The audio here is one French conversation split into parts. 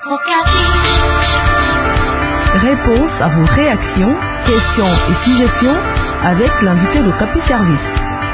Réponse à vos réactions, questions et suggestions avec l'invité de Capi Service.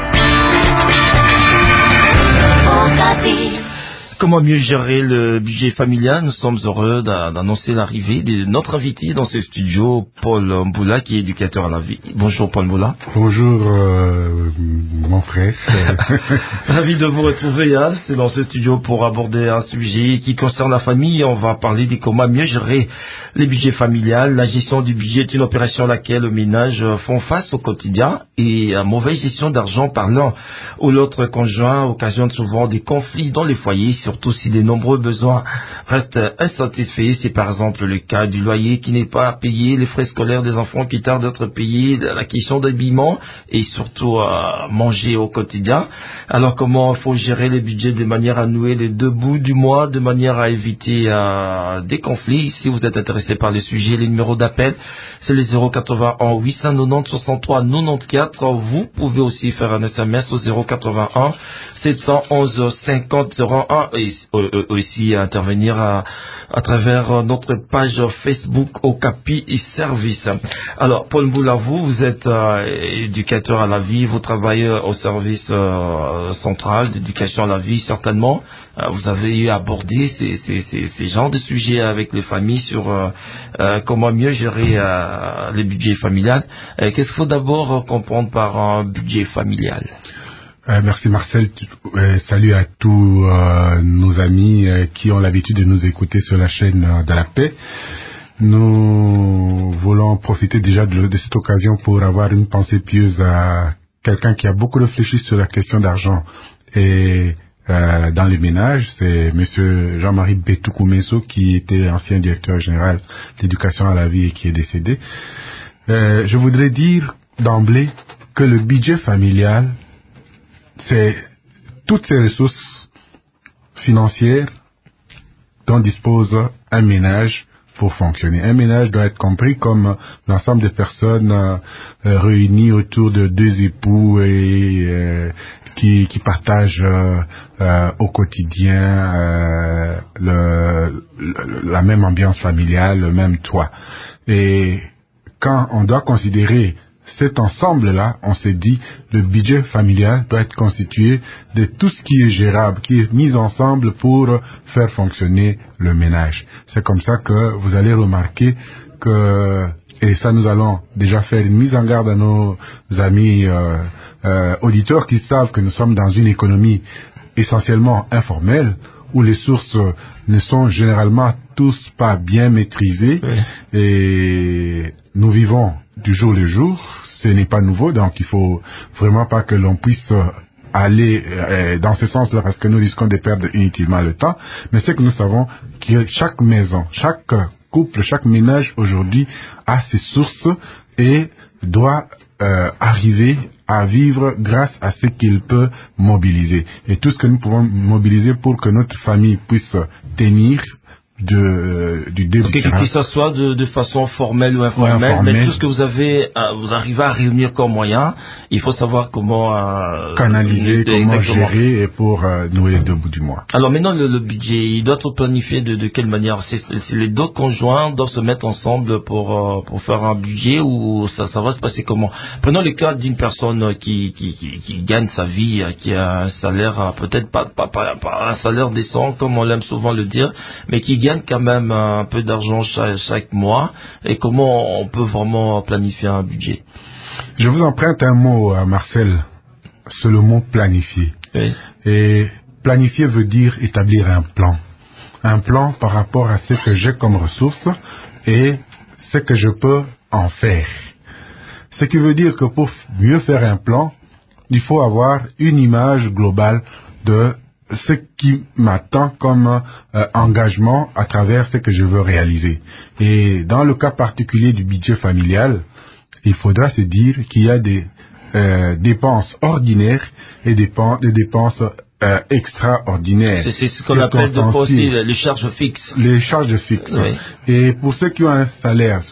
Comment mieux gérer le budget familial? Nous sommes heureux d'annoncer l'arrivée de notre invité dans ce studio, Paul Mboula, qui est éducateur à la vie. Bonjour Paul Mboula. Bonjour mon frère. Ravi de vous retrouver, hein. C'est dans ce studio pour aborder un sujet qui concerne la famille. On va parler de comment mieux gérer les budgets familiales. La gestion du budget est une opération à laquelle les ménages font face au quotidien, et la mauvaise gestion d'argent par l'un ou l'autre conjoint occasionne souvent des conflits dans les foyers, surtout si de nombreux besoins restent insatisfaits. C'est par exemple le cas du loyer qui n'est pas payé, les frais scolaires des enfants qui tardent d'être payés, la question d'habillement et surtout manger au quotidien. Alors comment faut gérer les budgets de manière à nouer les deux bouts du mois, de manière à éviter des conflits? Si vous êtes intéressé par le sujet, les numéros d'appel, c'est les 081 890 63 94. Vous pouvez aussi faire un SMS au 081 711 50 01 et aussi intervenir à travers notre page Facebook au Capi Service. Alors, Paul Mboula, vous êtes éducateur à la vie, vous travaillez au service central d'éducation à la vie, certainement. Vous avez eu abordé ces genres de sujets avec les familles sur comment mieux gérer les budgets familiales. Qu'est-ce qu'il faut d'abord comprendre par un budget familial? Merci Marcel. Salut à tous nos amis qui ont l'habitude de nous écouter sur la chaîne de la paix. Nous voulons profiter déjà de cette occasion pour avoir une pensée pieuse à quelqu'un qui a beaucoup réfléchi sur la question d'argent et dans les ménages. C'est monsieur Jean-Marie Betoukou-Messo, qui était ancien directeur général d'éducation à la vie et qui est décédé. Je voudrais dire d'emblée que le budget familial, c'est toutes ces ressources financières dont dispose un ménage pour fonctionner. Un ménage doit être compris comme l'ensemble des personnes réunies autour de deux époux et qui partagent au quotidien la même ambiance familiale, le même toit. Et quand on doit considérer cet ensemble-là, on s'est dit, le budget familial doit être constitué de tout ce qui est gérable, qui est mis ensemble pour faire fonctionner le ménage. C'est comme ça que vous allez remarquer que, et ça nous allons déjà faire une mise en garde à nos amis auditeurs qui savent que nous sommes dans une économie essentiellement informelle, où les sources ne sont généralement tous pas bien maîtrisées, oui. Et nous vivons du jour le jour, ce n'est pas nouveau, donc il faut vraiment pas que l'on puisse aller dans ce sens-là, parce que nous risquons de perdre inutilement le temps. Mais c'est que nous savons que chaque maison, chaque couple, chaque ménage aujourd'hui a ses sources et doit arriver à vivre grâce à ce qu'il peut mobiliser. Et tout ce que nous pouvons mobiliser pour que notre famille puisse tenir du début. Que ce soit de façon formelle ou informelle, mais tout ce que vous arrivez à réunir comme moyen, il faut savoir comment canaliser, comment gérer et pour nouer les deux bouts du mois. Alors maintenant, le budget, il doit être planifié de quelle manière? C'est les deux conjoints doivent se mettre ensemble pour faire un budget, ou ça va se passer comment? Prenons le cas d'une personne qui gagne sa vie, qui a un salaire, peut-être pas un salaire décent comme on l'aime souvent le dire, mais qui gagne quand même un peu d'argent chaque mois. Et comment on peut vraiment planifier un budget? Je vous emprunte un mot, Marcel. C'est le mot planifier. Oui. Et planifier veut dire établir un plan. Un plan par rapport à ce que j'ai comme ressources et ce que je peux en faire. Ce qui veut dire que pour mieux faire un plan, il faut avoir une image globale de ce qui m'attend comme engagement à travers ce que je veux réaliser. Et dans le cas particulier du budget familial, il faudra se dire qu'il y a des dépenses ordinaires et des dépenses extraordinaires. C'est ce qu'on appelle aussi les charges fixes. Les charges fixes. Oui. Et pour ceux qui ont un salaire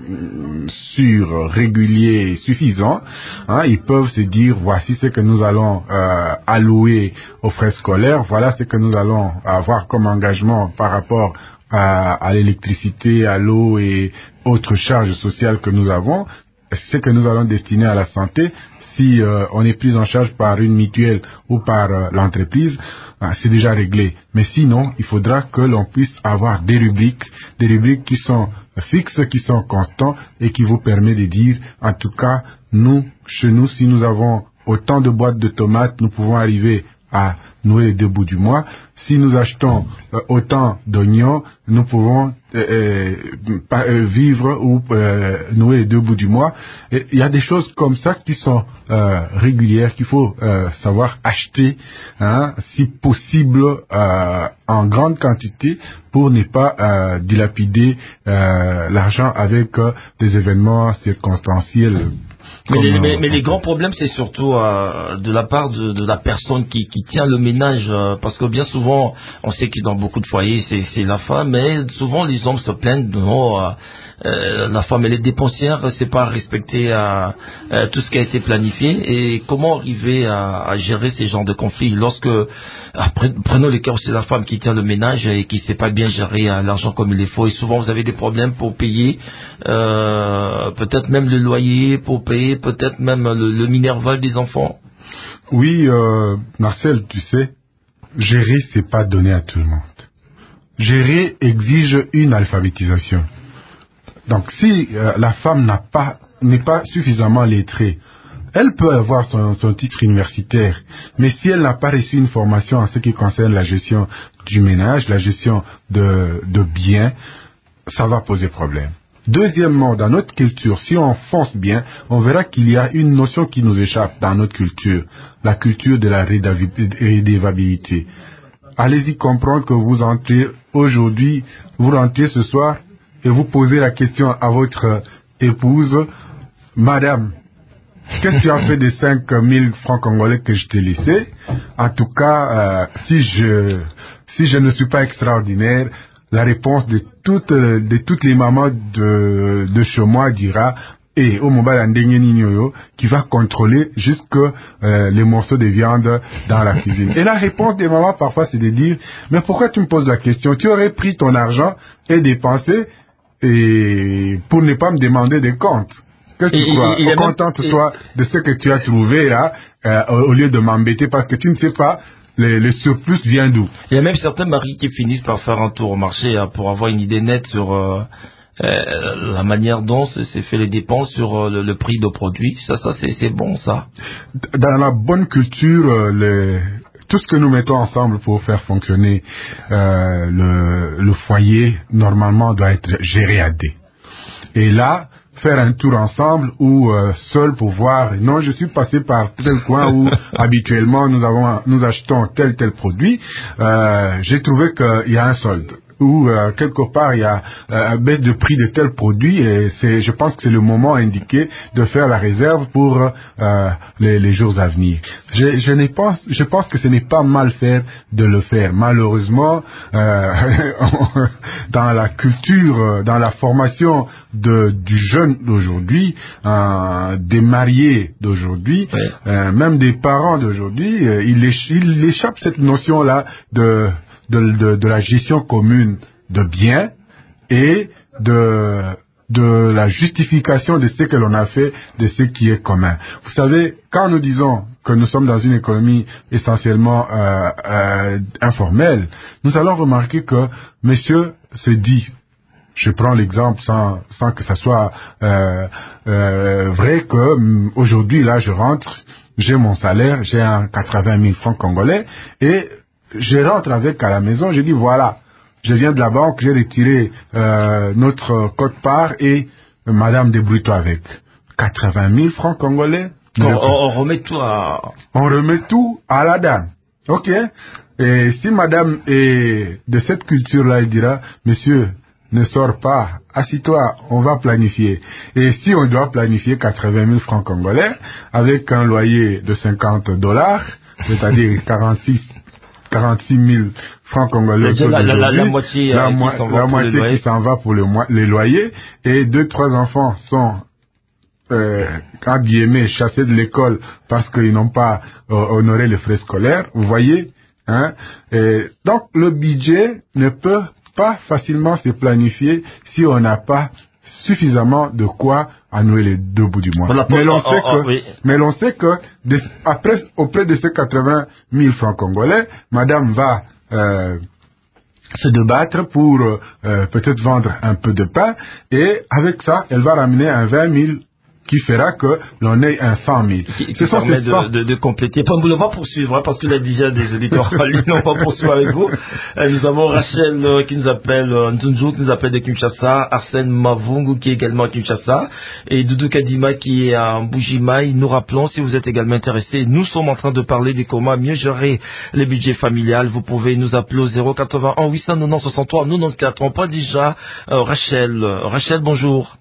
sûr, régulier, suffisant, ils peuvent se dire, voici ce que nous allons allouer aux frais scolaires, voilà ce que nous allons avoir comme engagement par rapport à l'électricité, à l'eau et autres charges sociales que nous avons, ce que nous allons destiner à la santé, si on est pris en charge par une mutuelle ou par l'entreprise, c'est déjà réglé. Mais sinon, il faudra que l'on puisse avoir des rubriques qui sont fixes, qui sont constants et qui vous permettent de dire, en tout cas, nous, chez nous, si nous avons autant de boîtes de tomates, nous pouvons arriver à nouer les 2 bouts du mois. Si nous achetons autant d'oignons, nous pouvons vivre ou nouer les 2 bouts du mois. Et il y a des choses comme ça qui sont régulières, qu'il faut savoir acheter, si possible en grande quantité, pour ne pas dilapider l'argent avec des événements circonstanciels. Mais les grands problèmes, c'est surtout de la part de la personne qui tient le ménage, parce que bien souvent, on sait que dans beaucoup de foyers, c'est la femme, mais souvent les hommes se plaignent de la femme elle est dépensière, c'est pas respecter tout ce qui a été planifié. Et comment arriver à gérer ces genres de conflits lorsque, prenons le cas où c'est la femme qui tient le ménage et qui sait pas bien gérer l'argent comme il le faut, et souvent vous avez des problèmes pour payer peut-être même le loyer, pour payer peut-être même le minerval des enfants. Oui, Marcel, tu sais, gérer c'est pas donné à tout le monde. Gérer exige une alphabétisation. Donc si la femme n'est pas suffisamment lettrée, elle peut avoir son titre universitaire, mais si elle n'a pas reçu une formation en ce qui concerne la gestion du ménage, la gestion de biens, ça va poser problème. Deuxièmement, dans notre culture, si on fonce bien, on verra qu'il y a une notion qui nous échappe dans notre culture, la culture de la rédévabilité. Allez-y comprendre que vous rentrez aujourd'hui, vous rentrez ce soir et vous posez la question à votre épouse, Madame, qu'est-ce que tu as fait des 5 000 francs congolais que je t'ai laissés? En tout cas, si je ne suis pas extraordinaire, la réponse de toutes les mamans de chez moi dira, et au mobile qui va contrôler jusque les morceaux de viande dans la cuisine. Et la réponse des mamans parfois c'est de dire, mais pourquoi tu me poses la question? Tu aurais pris ton argent et dépensé et pour ne pas me demander des comptes. Qu'est-ce que tu crois? Contente-toi de ce que tu as trouvé là, au lieu de m'embêter parce que tu ne sais pas le surplus vient d'où. Il y a même certains maris qui finissent par faire un tour au marché pour avoir une idée nette sur la manière dont c'est fait les dépenses, sur le prix de produits. Ça c'est bon ça. Dans la bonne culture, tout ce que nous mettons ensemble pour faire fonctionner le foyer, normalement, doit être géré à deux. Et là, faire un tour ensemble ou seul pour voir, non, je suis passé par tel coin où habituellement nous achetons tel produit, j'ai trouvé qu'il y a un solde. Ou quelque part il y a une baisse de prix de tel produit et je pense que c'est le moment indiqué de faire la réserve pour les jours à venir. Je pense que ce n'est pas mal faire de le faire. Malheureusement, dans la culture, dans la formation du jeune d'aujourd'hui, des mariés d'aujourd'hui, même des parents d'aujourd'hui, il échappe cette notion-là de la gestion commune de biens et de la justification de ce que l'on a fait, de ce qui est commun. Vous savez, quand nous disons que nous sommes dans une économie essentiellement informelle, nous allons remarquer que monsieur se dit, je prends l'exemple sans que ça soit vrai, que aujourd'hui là je rentre, j'ai mon salaire, j'ai un 80 000 francs congolais et je rentre avec à la maison, je dis voilà, je viens de la banque, j'ai retiré notre quote-part et madame débrouille-toi avec. 80 000 francs congolais. On remet tout On remet tout à la dame. Ok. Et si madame est de cette culture-là, elle dira, monsieur, ne sors pas, assis-toi, on va planifier. Et si on doit planifier 80 000 francs congolais avec un loyer de $50, c'est-à-dire 46 000 francs congolais, la moitié qui s'en va pour les loyers, et 2-3 enfants sont chassés de l'école parce qu'ils n'ont pas honoré les frais scolaires, vous voyez, hein? Et donc le budget ne peut pas facilement se planifier si on n'a pas suffisamment de quoi à nouer les deux bouts du mois. Voilà, mais l'on sait que après, auprès de ces 80 000 francs congolais, madame va se débattre pour peut-être vendre un peu de pain, et avec ça, elle va ramener un 20 000 qui fera que l'on ait un 100 000. Qui permet de compléter. On va poursuivre, parce qu'il y a déjà des auditeurs en ligne. On va poursuivre avec vous. Nous avons Rachel qui nous appelle, Nzunzu qui nous appelle de Kinshasa, Arsène Mavungu qui est également à Kinshasa, et Doudou Kadima qui est à Mbujimaï. Nous rappelons, si vous êtes également intéressés, nous sommes en train de parler de comment mieux gérer les budgets familiales. Vous pouvez nous appeler au 081 890 63 94. On parle déjà Rachel. Rachel, bonjour.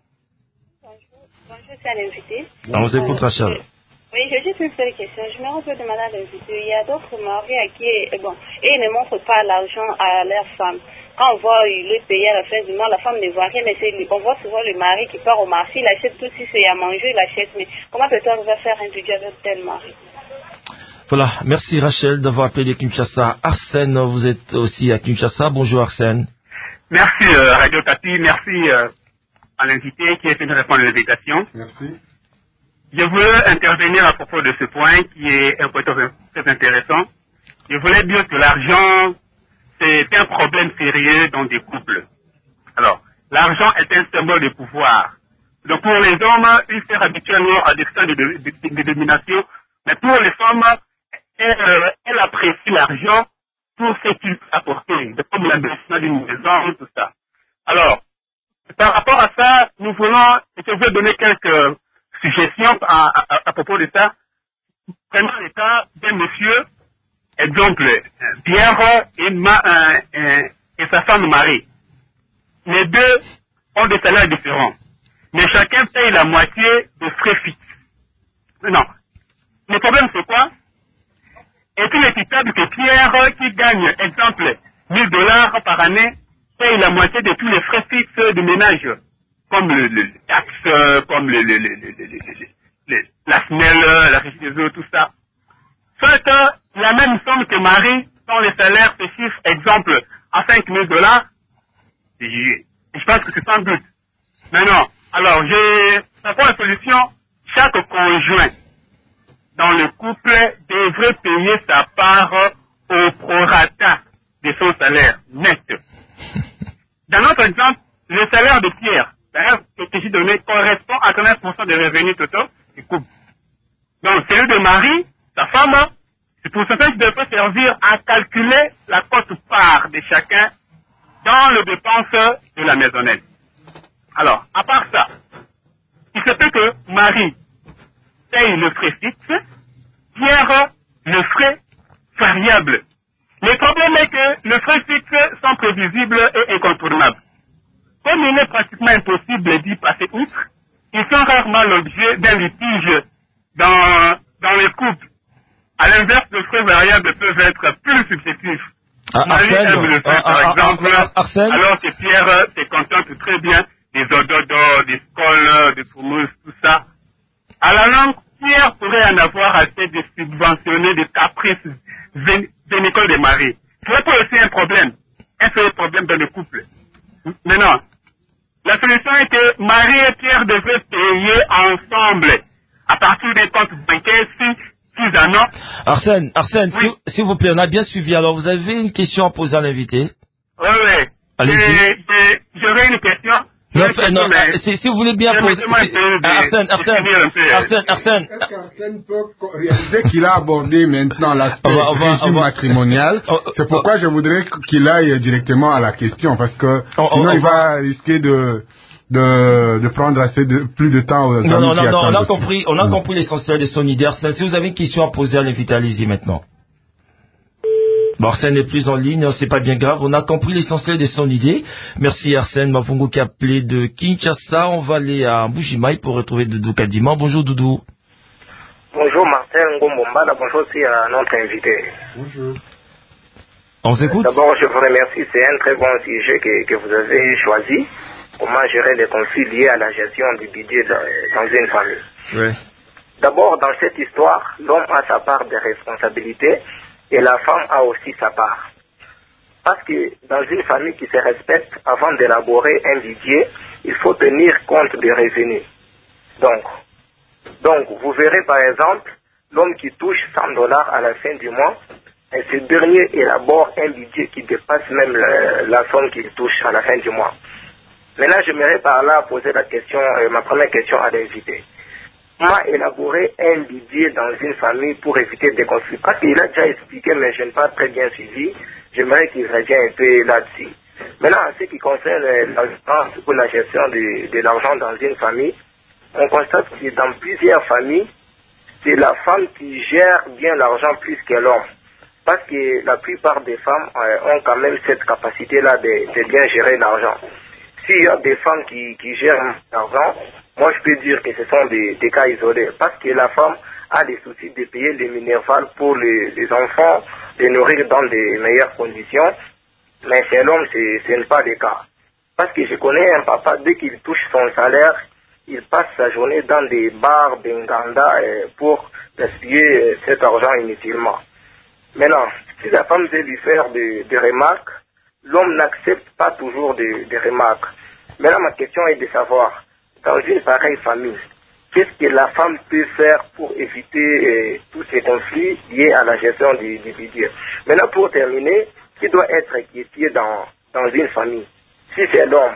À l'invité. On vous écoute, Rachel. Oui, j'ai juste une seule question. Je me rappelle de madame l'invité. Il y a d'autres maris à qui, et ils ne montrent pas l'argent à leur femme. Quand on voit le payer à la fin du mois, la femme ne voit rien, mais on voit souvent le mari qui part au marché, il achète tout, si c'est à manger, il achète. Mais comment peut-on faire un budget avec tel mari? Voilà, merci Rachel d'avoir appelé de Kinshasa. Arsène, vous êtes aussi à Kinshasa. Bonjour Arsène. Merci Radio Tapi, merci à l'invité qui est venu répondre à l'invitation. Merci. Je voulais intervenir à propos de ce point qui est un point très intéressant. Je voulais dire que l'argent, c'est un problème sérieux dans des couples. Alors, l'argent est un symbole de pouvoir. Donc pour les hommes, ils sont habituellement à des styles de domination, mais pour les femmes, elles apprécient l'argent pour ce qu'il peut apporter, comme l'investissement d'une maison, tout ça. Alors, par rapport à ça, je veux donner quelques suggestions à propos de ça. Prenons le cas d'un monsieur, exemple, Pierre et sa femme Marie. Les deux ont des salaires différents, mais chacun paye la moitié des frais fixes. Non. Le problème c'est quoi? Est-il équitable que Pierre, qui gagne, exemple, $1000 par année, paye la moitié de tous les frais fixes de ménage, comme le taxe, comme la SNEL, la régie des eaux, tout ça. Soit la même somme que Marie, dont les salaires se chiffrent, exemple, à $5000, je pense que c'est sans doute. Mais non. Alors, pour la solution, chaque conjoint dans le couple devrait payer sa part au prorata de son salaire net. Dans notre exemple, le salaire de Pierre, d'ailleurs, que j'ai donné, correspond à 15% des revenus totaux du couple. Donc, celui de Marie, sa femme, ce pourcentage devrait servir à calculer la quote-part de chacun dans les dépenses de la maisonnette. Alors, à part ça, il se peut que Marie paye le frais fixe, Pierre le frais variable. Le problème est que les frais fixes sont prévisibles et incontournables. Comme il est pratiquement impossible d'y passer outre, ils sont rarement l'objet d'un litige dans les couples. À l'inverse, les frais variables peuvent être plus subjectifs. Marie aime le faire, par exemple, alors que Pierre se contente très bien des ododos, des scoles, des fourmousses, tout ça. À la longue, Pierre pourrait en avoir assez de subventionner des caprices vénicoles de Marie. C'est pas aussi un problème dans le couple. Maintenant, la solution est que Marie et Pierre devaient payer ensemble à partir des comptes bancaires six années. Arsène, oui. S'il vous plaît, on a bien suivi. Alors, vous avez une question à poser à l'invité? Oui. Allez-y. J'aurais une question. Non, si vous voulez bien poser... Arsène. Est-ce qu'Arsène peut réaliser qu'il a abordé maintenant l'aspect régime matrimonial? C'est pourquoi je voudrais qu'il aille directement à la question, parce que sinon il va risquer de prendre plus de temps aux amis qui attendent. On a compris l'essentiel de son idée. Arsène, si vous avez une question à poser à l'invité, allez-y maintenant. Bon, Arsène n'est plus en ligne, c'est pas bien grave. On a compris l'essentiel de son idée. Merci Arsène Mavungu qui a appelé de Kinshasa. On va aller à Mbujimaï pour retrouver Doudou Kadima. Bonjour Doudou. Bonjour Martin Ngombomba, bonjour aussi à notre invité. Bonjour. On s'écoute. D'abord, je vous remercie. C'est un très bon sujet que vous avez choisi. Comment gérer les conflits liés à la gestion du budget dans une famille. Oui. D'abord, dans cette histoire, l'homme a sa part de responsabilité et la femme a aussi sa part. Parce que dans une famille qui se respecte, avant d'élaborer un budget, il faut tenir compte des revenus. Donc, vous verrez par exemple, l'homme qui touche $100 à la fin du mois, et ce dernier élabore un budget qui dépasse même la somme qu'il touche à la fin du mois. Maintenant, j'aimerais par là poser la question, ma première question à l'invité. Comment élaborer un budget dans une famille pour éviter des conflits? Parce qu'il a déjà expliqué, mais je n'ai pas très bien suivi. J'aimerais qu'il revienne un peu là-dessus. Maintenant, en ce qui concerne la gestion de l'argent dans une famille, on constate que dans plusieurs familles, c'est la femme qui gère bien l'argent plus que l'homme. Parce que la plupart des femmes ont quand même cette capacité-là de bien gérer l'argent. S'il y a des femmes qui gèrent l'argent, moi je peux dire que ce sont des cas isolés. Parce que la femme a des soucis de payer les minérales pour les enfants, de nourrir dans de meilleures conditions. Mais chez l'homme, ce n'est pas le cas. Parce que je connais un papa, dès qu'il touche son salaire, il passe sa journée dans des bars, des nganda pour gaspiller cet argent inutilement. Maintenant, si la femme veut lui faire des remarques, l'homme n'accepte pas toujours des remarques. Maintenant, ma question est de savoir, dans une pareille famille, qu'est-ce que la femme peut faire pour éviter tous ces conflits liés à la gestion du budget? Maintenant, pour terminer, qui doit être inquiété dans une famille? Si c'est l'homme,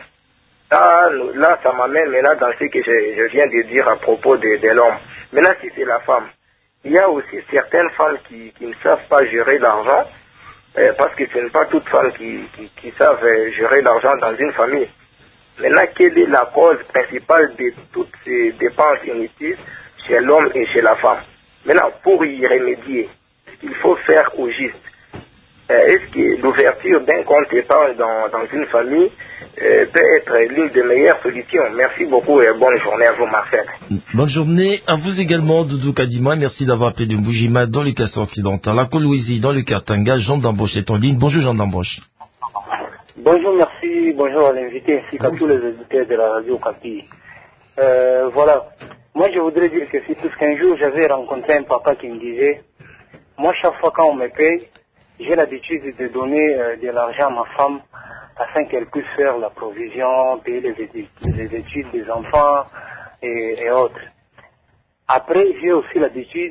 là, ça m'amène maintenant dans ce que je viens de dire à propos de l'homme. Maintenant, si c'est la femme, il y a aussi certaines femmes qui ne savent pas gérer l'argent, parce que ce n'est pas toutes femmes qui savent gérer l'argent dans une famille. Maintenant, quelle est la cause principale de toutes ces dépenses inutiles chez l'homme et chez la femme? Maintenant, pour y remédier, ce qu'il faut faire au juste, est-ce que l'ouverture d'un compte épargne dans une famille peut être l'une des meilleures solutions? Merci beaucoup et bonne journée à vous, Marcel. Bonne journée à vous également, Doudou Kadima. Merci d'avoir appelé de Mbujima dans le Kassai occidental, la Kolwezi dans le Katanga. Jean d'Amboche est en ligne. Bonjour Jean d'Amboche. Bonjour, merci. Bonjour à l'invité ainsi qu'à tous les auditeurs de la radio Okapi. Voilà. Moi, je voudrais dire que c'est tout ce qu'un jour, j'avais rencontré un papa qui me disait, moi, chaque fois quand on me paye, j'ai l'habitude de donner de l'argent à ma femme afin qu'elle puisse faire la provision, payer les études des enfants et autres. Après, j'ai aussi l'habitude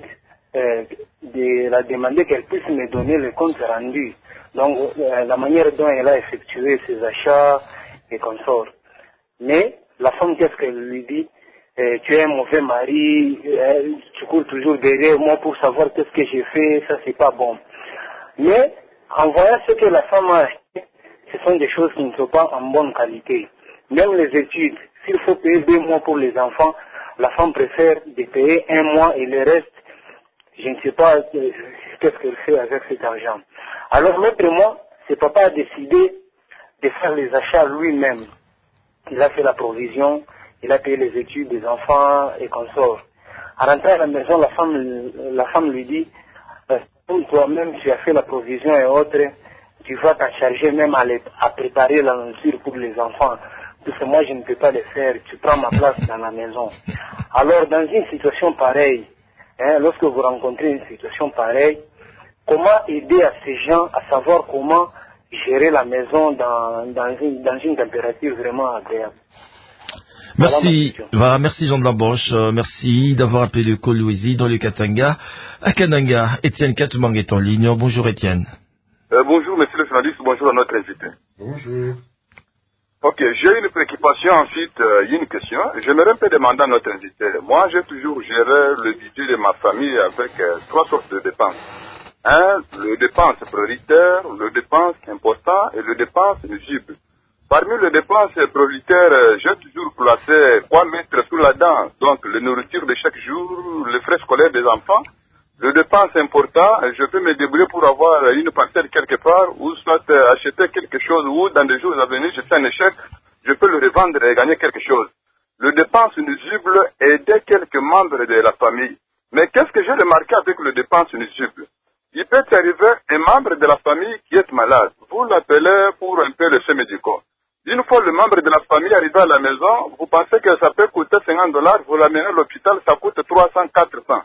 de la demander qu'elle puisse me donner le compte rendu. Donc, la manière dont elle a effectué ses achats et consorts. Mais, la femme, qu'est-ce qu'elle lui dit? Tu es un mauvais mari, tu cours toujours derrière moi pour savoir qu'est-ce que j'ai fait, ça c'est pas bon. Mais, en voyant ce que la femme a acheté, ce sont des choses qui ne sont pas en bonne qualité. Même les études, s'il faut payer 2 mois pour les enfants, la femme préfère de payer 1 mois et le reste, je ne sais pas qu'est-ce qu'elle fait avec cet argent. Alors l'autre mois, ce papa a décidé de faire les achats lui-même. Il a fait la provision, il a payé les études des enfants et consorts. À rentrer à la maison, la femme lui dit, toi-même tu as fait la provision et autres, tu vas t'en charger même à préparer la nourriture pour les enfants. Parce que moi je ne peux pas le faire, tu prends ma place dans la maison. Alors dans une situation pareille, lorsque vous rencontrez une situation pareille, comment aider à ces gens à savoir comment gérer la maison dans une température vraiment agréable? Merci, merci Jean de Lamboche, merci d'avoir appelé le Kolwezi dans le Katanga. À Kananga, Étienne Katumang est en ligne. Bonjour Étienne. Bonjour monsieur le journaliste, bonjour à notre invité. Bonjour. Ok, j'ai une préoccupation, ensuite il y a une question. J'aimerais un peu demander à notre invité. Moi, j'ai toujours géré le budget de ma famille avec 3 sortes de dépenses. Le dépense prioritaire, le dépense important et le dépense nuisible. Parmi les dépenses prioritaires, j'ai toujours placé quoi mettre sous la dent. Donc, la nourriture de chaque jour, les frais scolaires des enfants. Le dépense important, je peux me débrouiller pour avoir une parcelle quelque part ou soit acheter quelque chose ou dans des jours à venir, je fais un échec, je peux le revendre et gagner quelque chose. Le dépense nuisible, aider quelques membres de la famille. Mais qu'est-ce que j'ai remarqué avec le dépense nuisible? Il peut arriver un membre de la famille qui est malade. Vous l'appelez pour un peu le soins médicaux. Une fois le membre de la famille arrivé à la maison, vous pensez que ça peut coûter $50, vous l'amenez à l'hôpital, ça coûte 300, 400.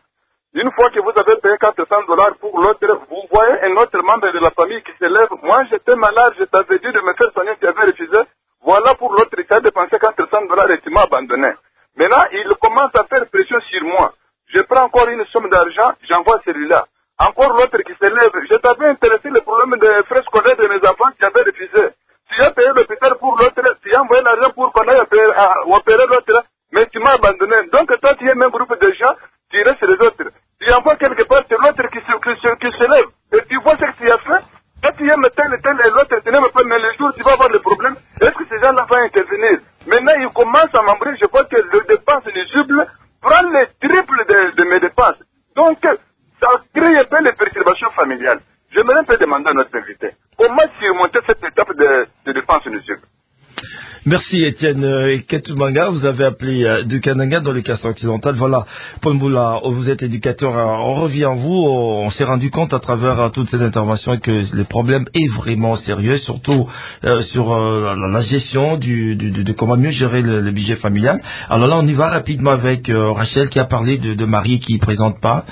Une fois que vous avez payé $400 pour l'autre, vous voyez un autre membre de la famille qui se lève. Moi, j'étais malade, je t'avais dit de me faire soigner, tu avais refusé. Voilà pour l'autre qui a dépensé $400 et tu m'as abandonné. Maintenant, il commence à faire pression sur moi. Je prends encore une somme d'argent, j'envoie celui-là. Encore l'autre qui se lève. Je t'avais intéressé le problème des frais scolaires de mes enfants, tu avais refusé. Tu as payé l'hôpital pour l'autre, tu as envoyé l'argent pour qu'on aille opérer l'autre, mais tu m'as abandonné. Donc toi, tu es même groupe de gens, tu restes les autres. Tu envoies quelque part, c'est l'autre qui se lève. Et tu vois ce que tu as fait. Toi, tu aimes tel et l'autre, tu n'aimes pas, mais le jour tu vas avoir le problème, est-ce que ces gens-là vont intervenir? Maintenant, ils commencent à m'embrouiller, je vois que le dépense nuisible prend le triple de mes dépenses. Donc, ça crée un peu les perturbations familiales. J'aimerais un peu demander à notre invité, comment surmonter cette étape de dépense nuisible? Merci Étienne Ketumanga, vous avez appelé de Kananga dans le Cassa occidental. Voilà, Paul Mboula, vous êtes éducateur, on revient à vous, on s'est rendu compte à travers toutes ces interventions que le problème est vraiment sérieux, surtout sur la gestion de comment mieux gérer le budget familial. Alors là, on y va rapidement avec Rachel qui a parlé de maris qui ne présentent pas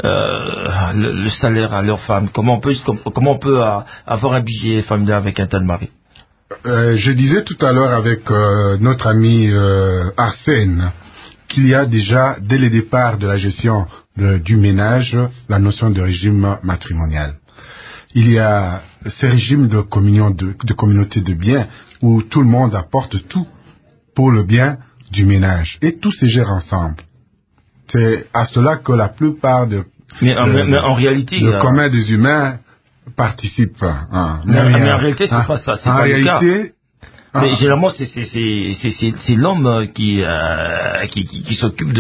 le salaire à leur femme. Comment on peut avoir un budget familial avec un tel mari? Je disais tout à l'heure avec notre ami Arsène qu'il y a déjà, dès le départ de la gestion du ménage, la notion de régime matrimonial. Il y a ces régimes de communauté de biens où tout le monde apporte tout pour le bien du ménage et tout se gère ensemble. C'est à cela que la plupart mais en réalité, le commun des humains participe. Mais en réalité, c'est pas ça. C'est pas le cas. Mais généralement, c'est l'homme qui s'occupe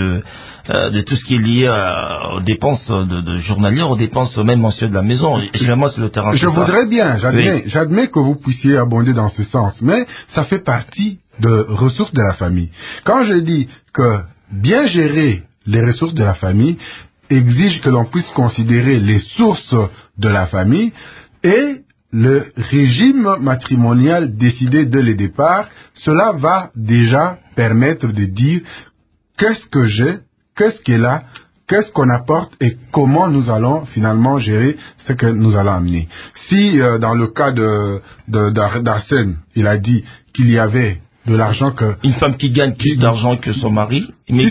de tout ce qui est lié aux dépenses de journalières, aux dépenses même mensuelles de la maison. Généralement, c'est le terrain. Je voudrais bien, j'admets que vous puissiez abonder dans ce sens, mais ça fait partie de ressources de la famille. Quand je dis que bien gérer les ressources de la famille exige que l'on puisse considérer les sources de la famille et le régime matrimonial décidé dès le départ, cela va déjà permettre de dire qu'est-ce que j'ai, qu'est-ce qui est là, qu'est-ce qu'on apporte et comment nous allons finalement gérer ce que nous allons amener. Si dans le cas d'Arsène, il a dit qu'il y avait de l'argent que... Une femme qui gagne plus d'argent que son mari, mais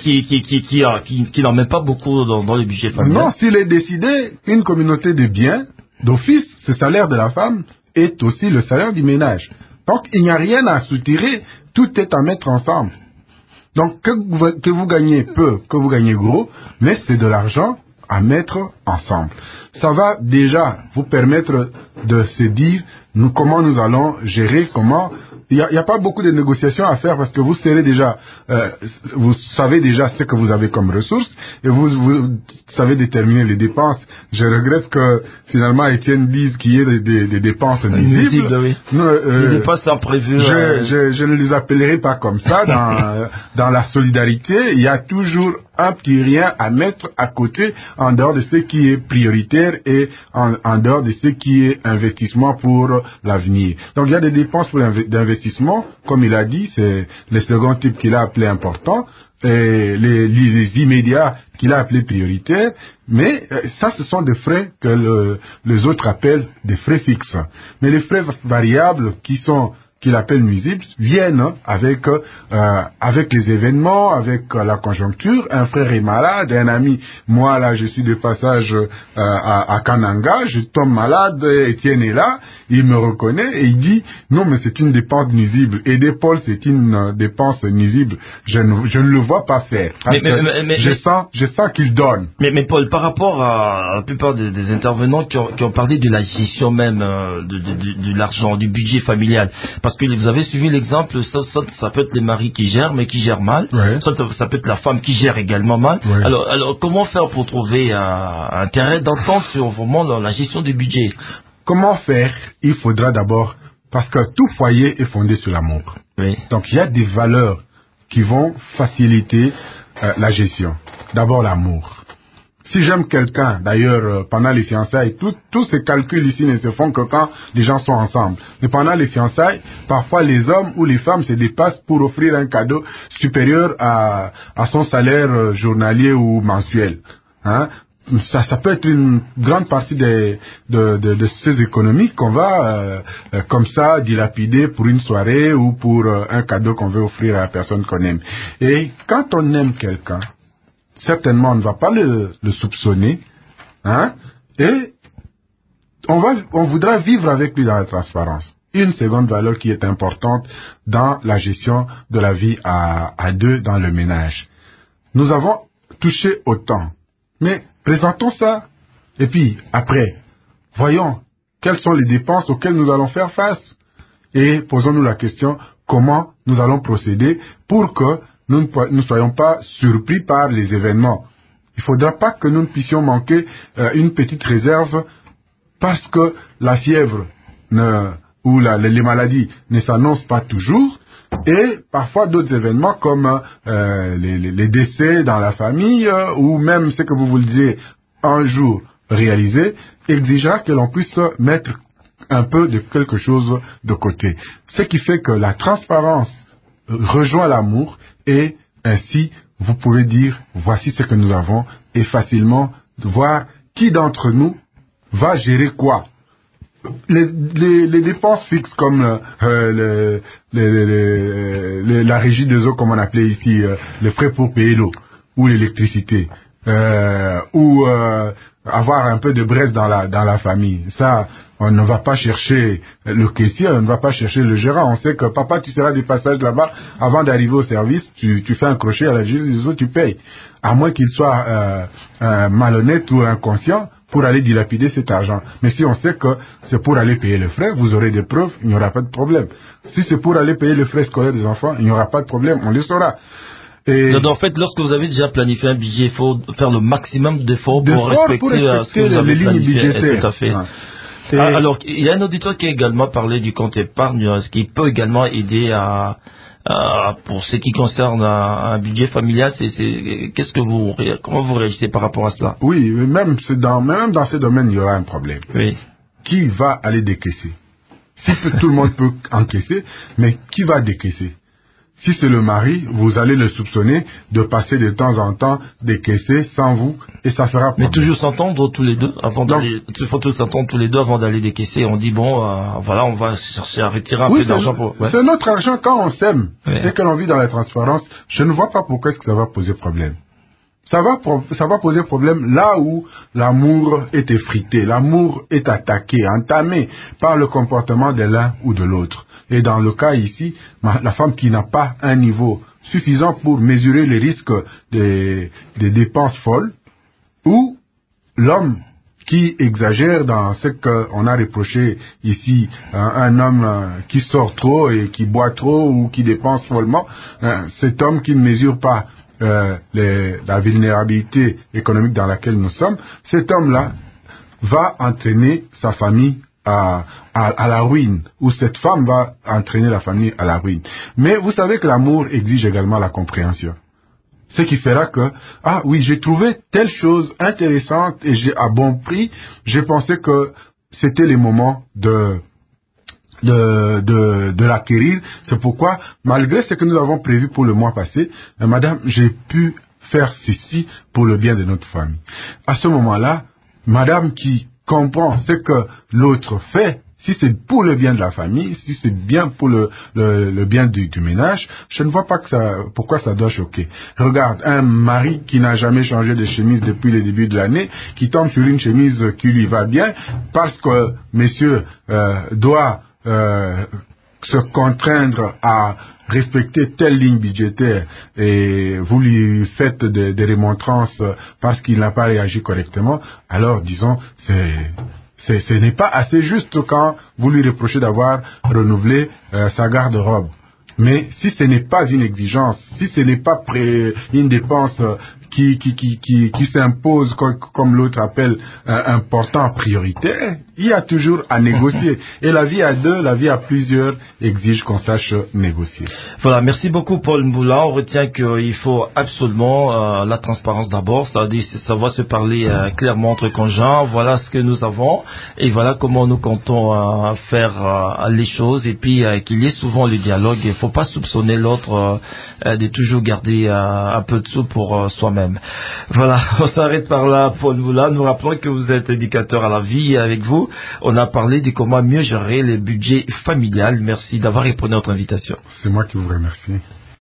qui n'en met pas beaucoup dans le budget familial. Non, s'il est décidé, une communauté de biens, d'office, ce salaire de la femme est aussi le salaire du ménage. Donc, il n'y a rien à soutirer, tout est à mettre ensemble. Donc, que vous gagnez peu, que vous gagnez gros, mais c'est de l'argent à mettre ensemble. Ça va déjà vous permettre de se dire comment nous allons gérer, comment... Il n'y a pas beaucoup de négociations à faire parce que vous serez déjà, vous savez déjà ce que vous avez comme ressources et vous savez déterminer les dépenses. Je regrette que finalement Étienne dise qu'il y ait des dépenses nuisibles. Oui. Les dépenses imprévues. Je ne les appellerai pas comme ça. Dans la solidarité, il y a toujours un petit rien à mettre à côté en dehors de ce qui est prioritaire et en dehors de ce qui est investissement pour l'avenir. Donc il y a des dépenses pour d'investissement, comme il a dit, c'est le second type qu'il a appelé important, et les immédiats qu'il a appelé prioritaires, mais ça ce sont des frais que les autres appellent des frais fixes. Mais les frais variables qu'il appelle nuisibles, viennent avec les événements, avec la conjoncture. Un frère est malade, un ami, moi là je suis de passage à Kananga, je tombe malade, Étienne est là, il me reconnaît et il dit non mais c'est une dépense nuisible. Aider Paul c'est une dépense nuisible, je ne le vois pas faire. Mais je sens qu'il donne. Mais Paul, par rapport à la plupart des intervenants qui ont parlé de la gestion même de l'argent, du budget familial, parce que vous avez suivi l'exemple, ça peut être les maris qui gèrent, mais qui gèrent mal. Ouais. Ça peut être la femme qui gère également mal. Ouais. Alors, comment faire pour trouver un terrain d'entente sur vraiment la gestion du budget? Comment faire? Il faudra d'abord, parce que tout foyer est fondé sur l'amour. Oui. Donc, il y a des valeurs qui vont faciliter la gestion. D'abord, l'amour. Si j'aime quelqu'un, d'ailleurs, pendant les fiançailles, tous ces calculs ici ne se font que quand les gens sont ensemble. Mais pendant les fiançailles, parfois les hommes ou les femmes se dépassent pour offrir un cadeau supérieur à son salaire journalier ou mensuel. hein, ça peut être une grande partie de ces économies qu'on va comme ça dilapider pour une soirée ou pour un cadeau qu'on veut offrir à la personne qu'on aime. Et quand on aime quelqu'un, certainement on ne va pas le soupçonner, hein, et on voudra vivre avec lui dans la transparence. Une seconde valeur qui est importante dans la gestion de la vie à deux dans le ménage. Nous avons touché au temps, mais présentons ça. Et puis, après, voyons quelles sont les dépenses auxquelles nous allons faire face. Et posons-nous la question, comment nous allons procéder pour que nous ne soyons pas surpris par les événements. Il ne faudra pas que nous ne puissions manquer une petite réserve parce que la fièvre ou les maladies ne s'annoncent pas toujours. Et parfois d'autres événements comme les décès dans la famille ou même ce que vous vouliez un jour réaliser exigera que l'on puisse mettre un peu de quelque chose de côté. Ce qui fait que la transparence rejoint l'amour et ainsi vous pouvez dire voici ce que nous avons et facilement voir qui d'entre nous va gérer quoi. Les dépenses fixes comme la régie des eaux, comme on appelait ici, les frais pour payer l'eau ou l'électricité, ou avoir un peu de braise dans la famille. Ça, on ne va pas chercher le caissier, on ne va pas chercher le gérant. On sait que papa, tu seras des passages là-bas avant d'arriver au service, tu fais un crochet à la régie des eaux, tu payes. À moins qu'il soit malhonnête ou inconscient pour aller dilapider cet argent. Mais si on sait que c'est pour aller payer les frais, vous aurez des preuves, il n'y aura pas de problème. Si c'est pour aller payer les frais scolaires des enfants, il n'y aura pas de problème, on les saura. Et donc, en fait, lorsque vous avez déjà planifié un budget, il faut faire le maximum d'efforts pour respecter ce que vous avez lignes budgétaires. Tout à fait. Ouais. Alors, il y a un auditeur qui a également parlé du compte épargne, ce qui peut également aider pour ce qui concerne un budget familial. Comment vous réagissez par rapport à cela? Oui, même dans ce domaine, il y aura un problème. Oui. Qui va aller décaisser? Si tout le monde peut encaisser, mais qui va décaisser? Si c'est le mari, vous allez le soupçonner de passer de temps en temps décaisser sans vous, et ça fera problème. Mais toujours s'entendre tous les deux avant d'aller. Il faut tous s'entendre tous les deux avant d'aller décaisser. On dit voilà, on va chercher à retirer un peu d'argent pour. Ouais. C'est notre argent quand on s'aime ouais. et que l'on vit dans la transparence. Je ne vois pas pourquoi est-ce que ça va poser problème. Ça va poser problème là où l'amour est effrité, l'amour est attaqué, entamé par le comportement de l'un ou de l'autre. Et dans le cas ici, la femme qui n'a pas un niveau suffisant pour mesurer les risques des dépenses folles, ou l'homme qui exagère dans ce qu'on a reproché ici, un homme qui sort trop et qui boit trop ou qui dépense follement, cet homme qui ne mesure pas la vulnérabilité économique dans laquelle nous sommes, cet homme-là va entraîner sa famille à la ruine, ou cette femme va entraîner la famille à la ruine. Mais vous savez que l'amour exige également la compréhension. Ce qui fera que, ah oui, j'ai trouvé telle chose intéressante et à bon prix, j'ai pensé que c'était le moment de l'acquérir. C'est pourquoi, malgré ce que nous avons prévu pour le mois passé, madame, j'ai pu faire ceci pour le bien de notre famille. À ce moment-là, madame qui comprend ce que l'autre fait, si c'est pour le bien de la famille, si c'est bien pour le bien du ménage, je ne vois pas pourquoi ça doit choquer. Regarde, un mari qui n'a jamais changé de chemise depuis le début de l'année, qui tombe sur une chemise qui lui va bien, parce que monsieur doit se contraindre à respecter telle ligne budgétaire et vous lui faites des remontrances parce qu'il n'a pas réagi correctement, alors disons, ce n'est pas assez juste quand vous lui reprochez d'avoir renouvelé sa garde-robe. Mais si ce n'est pas une exigence, si ce n'est pas une dépense qui s'impose comme l'autre appelle important prioritaire, il y a toujours à négocier. Et la vie à deux, la vie à plusieurs exige qu'on sache négocier. Voilà, merci beaucoup Paul Mboula. On retient qu'il faut absolument la transparence d'abord, c'est-à-dire savoir se parler clairement entre conjoints. Voilà ce que nous avons et voilà comment nous comptons faire les choses et puis qu'il y ait souvent le dialogue. Il ne faut pas soupçonner l'autre de toujours garder un peu de sous pour soi-même. Voilà, on s'arrête par là Paul Mboula. Nous rappelons que vous êtes éducateur à la vie et avec vous, on a parlé de comment mieux gérer les budgets familiales. Merci d'avoir répondu à notre invitation. C'est moi qui vous remercie.